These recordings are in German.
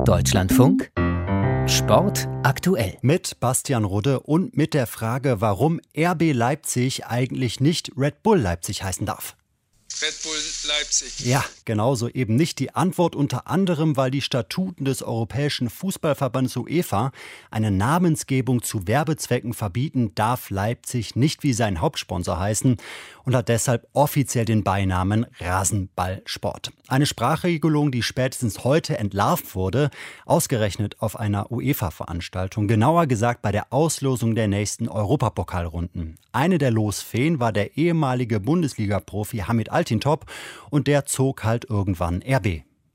Deutschlandfunk Sport aktuell. Mit Bastian Rudde und mit der Frage, warum RB Leipzig eigentlich nicht Red Bull Leipzig heißen darf. Red Bull Leipzig. Ja, genauso eben nicht. Die Antwort unter anderem, weil die Statuten des Europäischen Fußballverbandes UEFA eine Namensgebung zu Werbezwecken verbieten, darf Leipzig nicht wie sein Hauptsponsor heißen und hat deshalb offiziell den Beinamen Rasenballsport. Eine Sprachregelung, die spätestens heute entlarvt wurde, ausgerechnet auf einer UEFA-Veranstaltung, genauer gesagt bei der Auslosung der nächsten Europapokalrunden. Eine der Losfeen war der ehemalige Bundesliga-Profi Hamid Altintop und der zog halt irgendwann RB.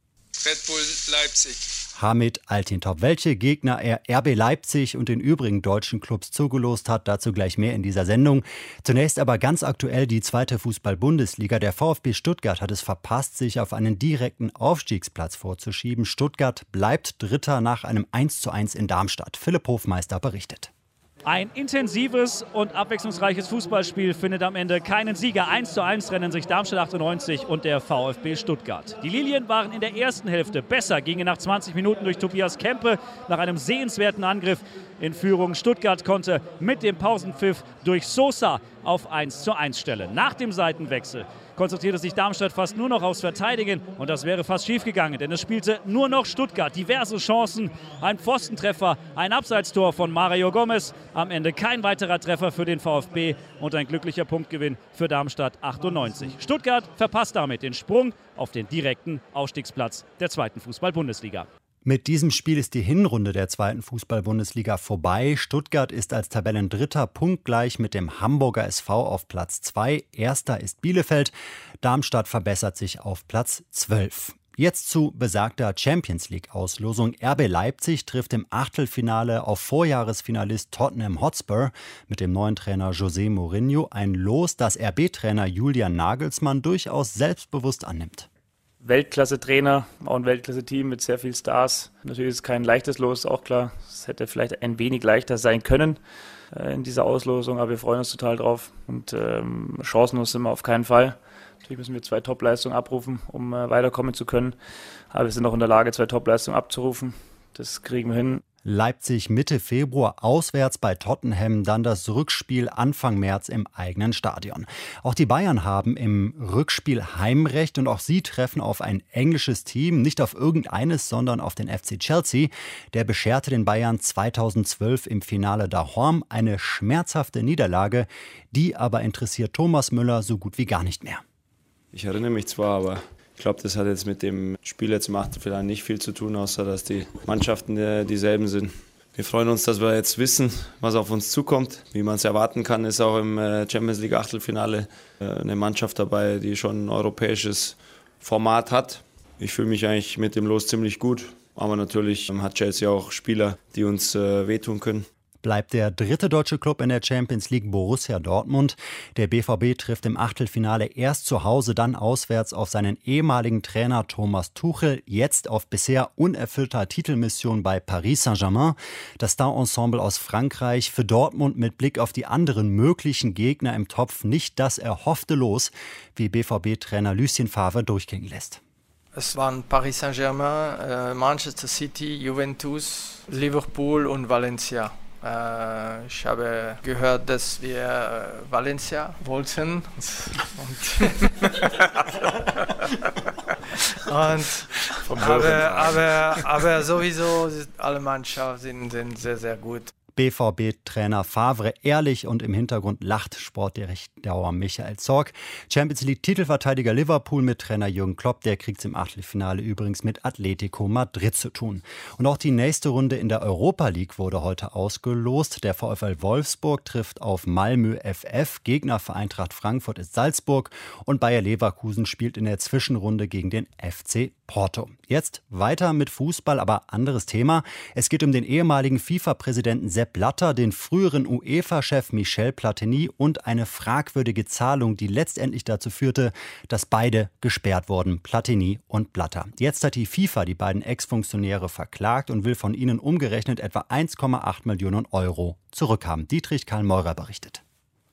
Red Bull Leipzig. Hamid Altintop. Welche Gegner er RB Leipzig und den übrigen deutschen Clubs zugelost hat, dazu gleich mehr in dieser Sendung. Zunächst aber ganz aktuell die zweite Fußball-Bundesliga. Der VfB Stuttgart hat es verpasst, sich auf einen direkten Aufstiegsplatz vorzuschieben. Stuttgart bleibt Dritter nach einem 1:1 in Darmstadt. Philipp Hofmeister berichtet. Ein intensives und abwechslungsreiches Fußballspiel findet am Ende keinen Sieger. 1:1 trennen sich Darmstadt 98 und der VfB Stuttgart. Die Lilien waren in der ersten Hälfte besser, gingen nach 20 Minuten durch Tobias Kempe nach einem sehenswerten Angriff in Führung. Stuttgart konnte mit dem Pausenpfiff durch Sosa auf 1:1 stellen. Nach dem Seitenwechsel konzentrierte sich Darmstadt fast nur noch aufs Verteidigen und das wäre fast schief gegangen, denn es spielte nur noch Stuttgart. Diverse Chancen, ein Pfostentreffer, ein Abseitstor von Mario Gomez. Am Ende kein weiterer Treffer für den VfB und ein glücklicher Punktgewinn für Darmstadt 98. Stuttgart verpasst damit den Sprung auf den direkten Aufstiegsplatz der zweiten Fußball-Bundesliga. Mit diesem Spiel ist die Hinrunde der zweiten Fußball-Bundesliga vorbei. Stuttgart ist als Tabellendritter punktgleich mit dem Hamburger SV auf Platz 2. Erster ist Bielefeld. Darmstadt verbessert sich auf Platz 12. Jetzt zu besagter Champions-League-Auslosung. RB Leipzig trifft im Achtelfinale auf Vorjahresfinalist Tottenham Hotspur mit dem neuen Trainer José Mourinho. Ein Los, das RB-Trainer Julian Nagelsmann durchaus selbstbewusst annimmt. Weltklasse-Trainer, auch ein Weltklasse-Team mit sehr vielen Stars. Natürlich ist es kein leichtes Los, auch klar. Es hätte vielleicht ein wenig leichter sein können in dieser Auslosung, aber wir freuen uns total drauf und chancenlos sind wir auf keinen Fall. Natürlich müssen wir 2 Top-Leistungen abrufen, um weiterkommen zu können, aber wir sind auch in der Lage, 2 Top-Leistungen abzurufen. Das kriegen wir hin. Leipzig Mitte Februar auswärts bei Tottenham, dann das Rückspiel Anfang März im eigenen Stadion. Auch die Bayern haben im Rückspiel Heimrecht und auch sie treffen auf ein englisches Team, nicht auf irgendeines, sondern auf den FC Chelsea. Der bescherte den Bayern 2012 im Finale daheim eine schmerzhafte Niederlage, die aber interessiert Thomas Müller so gut wie gar nicht mehr. Ich erinnere mich zwar, aber ich glaube, das hat jetzt mit dem Spiel jetzt im Achtelfinale nicht viel zu tun, außer dass die Mannschaften dieselben sind. Wir freuen uns, dass wir jetzt wissen, was auf uns zukommt. Wie man es erwarten kann, ist auch im Champions League Achtelfinale eine Mannschaft dabei, die schon ein europäisches Format hat. Ich fühle mich eigentlich mit dem Los ziemlich gut, aber natürlich hat Chelsea auch Spieler, die uns wehtun können. Bleibt der dritte deutsche Club in der Champions League Borussia Dortmund. Der BVB trifft im Achtelfinale erst zu Hause, dann auswärts auf seinen ehemaligen Trainer Thomas Tuchel, jetzt auf bisher unerfüllter Titelmission bei Paris Saint-Germain. Das Star-Ensemble aus Frankreich, für Dortmund mit Blick auf die anderen möglichen Gegner im Topf nicht das erhoffte Los, wie BVB-Trainer Lucien Favre durchgehen lässt. Es waren Paris Saint-Germain, Manchester City, Juventus, Liverpool und Valencia. Ich habe gehört, dass wir Valencia wollten aber sowieso alle Mannschaften sind sehr, sehr gut. BVB-Trainer Favre ehrlich und im Hintergrund lacht Sportdirektor Michael Zorc. Champions League-Titelverteidiger Liverpool mit Trainer Jürgen Klopp, der kriegt es im Achtelfinale übrigens mit Atletico Madrid zu tun. Und auch die nächste Runde in der Europa League wurde heute ausgelost. Der VfL Wolfsburg trifft auf Malmö FF, Gegner für Eintracht Frankfurt ist Salzburg und Bayer Leverkusen spielt in der Zwischenrunde gegen den FC Porto. Jetzt weiter mit Fußball, aber anderes Thema. Es geht um den ehemaligen FIFA-Präsidenten Sepp Blatter, den früheren UEFA-Chef Michel Platini und eine fragwürdige Zahlung, die letztendlich dazu führte, dass beide gesperrt wurden, Platini und Blatter. Jetzt hat die FIFA die beiden Ex-Funktionäre verklagt und will von ihnen umgerechnet etwa 1,8 Millionen Euro zurückhaben. Dietrich Karl Meurer berichtet.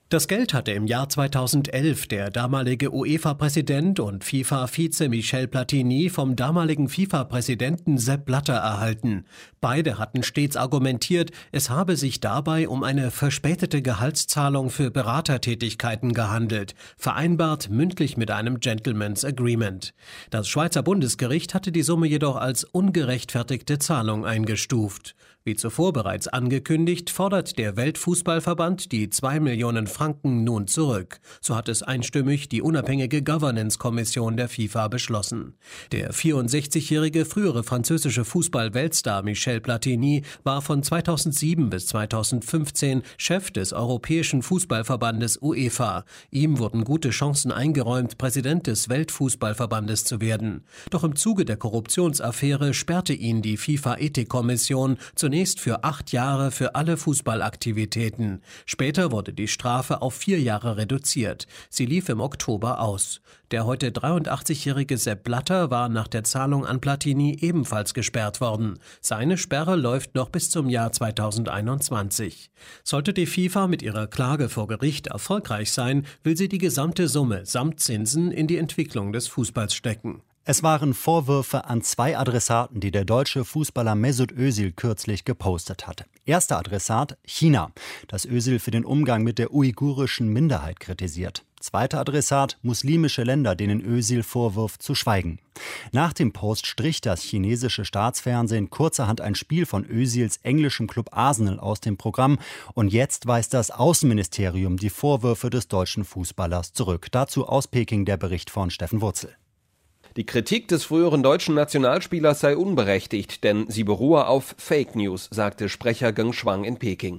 Das Geld hatte im Jahr 2011 der damalige UEFA-Präsident und FIFA-Vize Michel Platini vom damaligen FIFA-Präsidenten Sepp Blatter erhalten. Beide hatten stets argumentiert, es habe sich dabei um eine verspätete Gehaltszahlung für Beratertätigkeiten gehandelt, vereinbart mündlich mit einem Gentleman's Agreement. Das Schweizer Bundesgericht hatte die Summe jedoch als ungerechtfertigte Zahlung eingestuft. Wie zuvor bereits angekündigt, fordert der Weltfußballverband die 2 Millionen Franken nun zurück. So hat es einstimmig die unabhängige Governance-Kommission der FIFA beschlossen. Der 64-jährige frühere französische Fußball-Weltstar Michel Platini war von 2007 bis 2015 Chef des Europäischen Fußballverbandes UEFA. Ihm wurden gute Chancen eingeräumt, Präsident des Weltfußballverbandes zu werden. Doch im Zuge der Korruptionsaffäre sperrte ihn die FIFA-Ethikkommission zunächst für 8 Jahre für alle Fußballaktivitäten. Später wurde die Strafe auf 4 Jahre reduziert. Sie lief im Oktober aus. Der heute 83-jährige Sepp Blatter war nach der Zahlung an Platini ebenfalls gesperrt worden. Seine Sperre läuft noch bis zum Jahr 2021. Sollte die FIFA mit ihrer Klage vor Gericht erfolgreich sein, will sie die gesamte Summe samt Zinsen in die Entwicklung des Fußballs stecken. Es waren Vorwürfe an 2 Adressaten, die der deutsche Fußballer Mesut Özil kürzlich gepostet hatte. Erster Adressat China, das Özil für den Umgang mit der uigurischen Minderheit kritisiert. Zweiter Adressat muslimische Länder, denen Özil vorwirft, zu schweigen. Nach dem Post strich das chinesische Staatsfernsehen kurzerhand ein Spiel von Özils englischem Club Arsenal aus dem Programm und jetzt weist das Außenministerium die Vorwürfe des deutschen Fußballers zurück. Dazu aus Peking der Bericht von Steffen Wurzel. Die Kritik des früheren deutschen Nationalspielers sei unberechtigt, denn sie beruhe auf Fake News, sagte Sprecher Geng Shuang in Peking.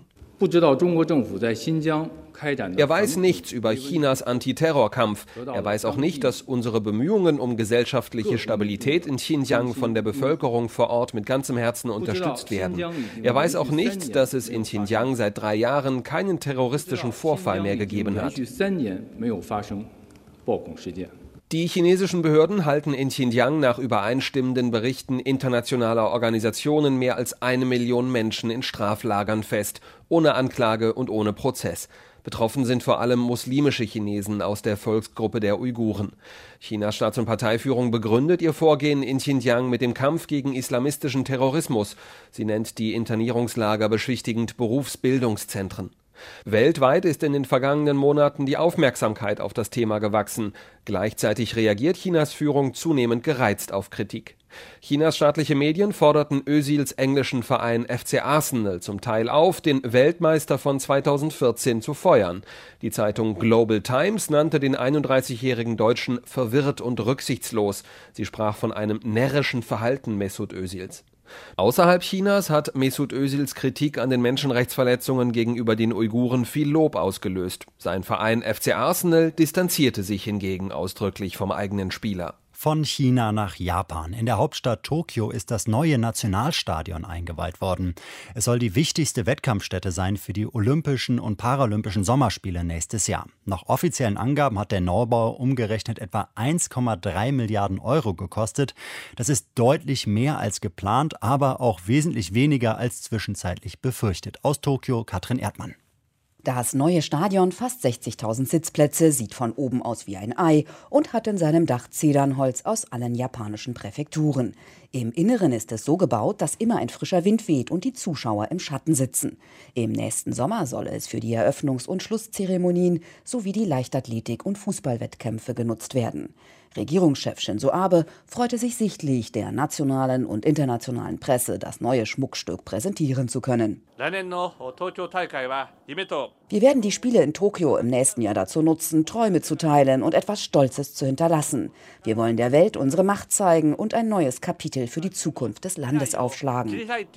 Er weiß nichts über Chinas Antiterrorkampf. Er weiß auch nicht, dass unsere Bemühungen um gesellschaftliche Stabilität in Xinjiang von der Bevölkerung vor Ort mit ganzem Herzen unterstützt werden. Er weiß auch nicht, dass es in Xinjiang seit 3 Jahren keinen terroristischen Vorfall mehr gegeben hat. Die chinesischen Behörden halten in Xinjiang nach übereinstimmenden Berichten internationaler Organisationen mehr als 1 Million Menschen in Straflagern fest, ohne Anklage und ohne Prozess. Betroffen sind vor allem muslimische Chinesen aus der Volksgruppe der Uiguren. Chinas Staats- und Parteiführung begründet ihr Vorgehen in Xinjiang mit dem Kampf gegen islamistischen Terrorismus. Sie nennt die Internierungslager beschwichtigend Berufsbildungszentren. Weltweit ist in den vergangenen Monaten die Aufmerksamkeit auf das Thema gewachsen. Gleichzeitig reagiert Chinas Führung zunehmend gereizt auf Kritik. Chinas staatliche Medien forderten Özils englischen Verein FC Arsenal zum Teil auf, den Weltmeister von 2014 zu feuern. Die Zeitung Global Times nannte den 31-jährigen Deutschen verwirrt und rücksichtslos. Sie sprach von einem närrischen Verhalten Mesut Özils. Außerhalb Chinas hat Mesut Özils Kritik an den Menschenrechtsverletzungen gegenüber den Uiguren viel Lob ausgelöst. Sein Verein FC Arsenal distanzierte sich hingegen ausdrücklich vom eigenen Spieler. Von China nach Japan. In der Hauptstadt Tokio ist das neue Nationalstadion eingeweiht worden. Es soll die wichtigste Wettkampfstätte sein für die Olympischen und Paralympischen Sommerspiele nächstes Jahr. Nach offiziellen Angaben hat der Neubau umgerechnet etwa 1,3 Milliarden Euro gekostet. Das ist deutlich mehr als geplant, aber auch wesentlich weniger als zwischenzeitlich befürchtet. Aus Tokio, Katrin Erdmann. Das neue Stadion, fast 60.000 Sitzplätze, sieht von oben aus wie ein Ei und hat in seinem Dach Zedernholz aus allen japanischen Präfekturen. Im Inneren ist es so gebaut, dass immer ein frischer Wind weht und die Zuschauer im Schatten sitzen. Im nächsten Sommer soll es für die Eröffnungs- und Schlusszeremonien sowie die Leichtathletik- und Fußballwettkämpfe genutzt werden. Regierungschef Shinzo Abe freute sich sichtlich, der nationalen und internationalen Presse das neue Schmuckstück präsentieren zu können. Wir werden die Spiele in Tokio im nächsten Jahr dazu nutzen, Träume zu teilen und etwas Stolzes zu hinterlassen. Wir wollen der Welt unsere Macht zeigen und ein neues Kapitel für die Zukunft des Landes aufschlagen.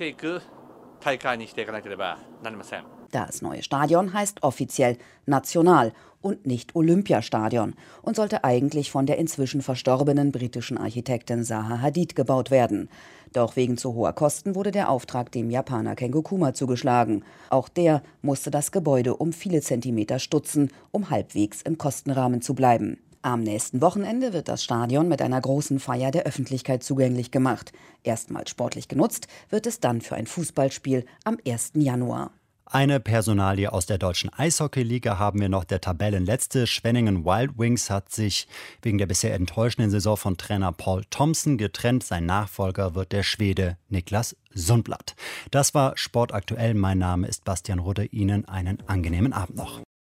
Das neue Stadion heißt offiziell National und nicht Olympiastadion und sollte eigentlich von der inzwischen verstorbenen britischen Architektin Zaha Hadid gebaut werden. Doch wegen zu hoher Kosten wurde der Auftrag dem Japaner Kengo Kuma zugeschlagen. Auch der musste das Gebäude um viele Zentimeter stutzen, um halbwegs im Kostenrahmen zu bleiben. Am nächsten Wochenende wird das Stadion mit einer großen Feier der Öffentlichkeit zugänglich gemacht. Erstmals sportlich genutzt wird es dann für ein Fußballspiel am 1. Januar. Eine Personalie aus der deutschen Eishockeyliga haben wir noch. Der Tabellenletzte Schwenningen Wild Wings hat sich wegen der bisher enttäuschenden Saison von Trainer Paul Thompson getrennt. Sein Nachfolger wird der Schwede Niklas Sundblad. Das war Sport aktuell. Mein Name ist Bastian Rudde. Ihnen einen angenehmen Abend noch.